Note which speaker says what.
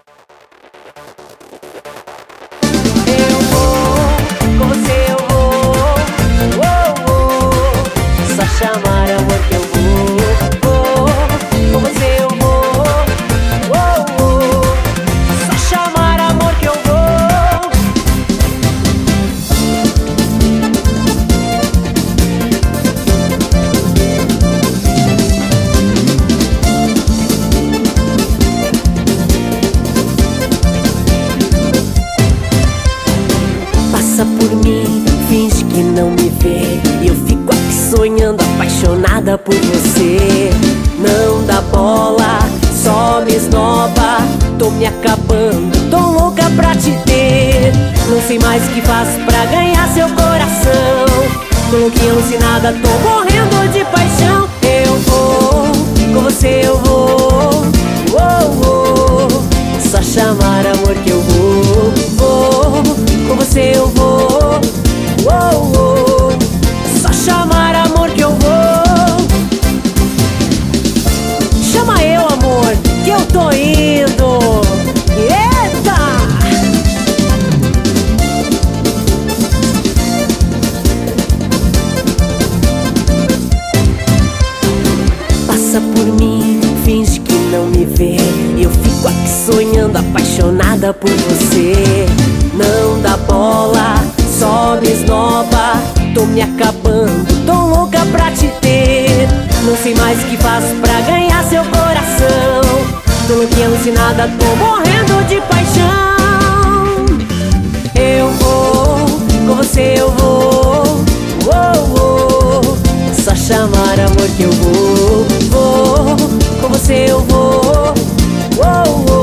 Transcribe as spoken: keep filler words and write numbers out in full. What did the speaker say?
Speaker 1: Eu vou, com você eu vou, oh, oh. Só chamar amor que eu vou, vou, com você eu vou, oh, oh. Só chamar amor que eu vou. Passa por mim, finge que não me vê, e eu fico aqui sonhando, apaixonada por você. Não dá bola, só me esnoba, tô me acabando, tô louca pra te ter. Não sei mais o que faço pra ganhar seu coração, tô louquinha, alucinada, tô morrendo de paixão. Eu vou, com você eu vou, oh, oh. Só chamar amor que eu vou, vou, com você eu vou, oh, oh. Só chamar amor que eu vou. Chama eu, amor, que eu tô indo. Eita! Passa por mim, finge que não me vê, eu fico aqui sonhando, apaixonada por você. Não dá bola, só me esnoba, tô me acabando, tô louca pra te ter. Não sei mais o que faço pra ganhar seu coração, tô louquinha, alucinada, tô morrendo de paixão. Eu vou, com você eu vou, oh, oh. Só chamar amor que eu vou, vou, com você eu vou, oh, oh.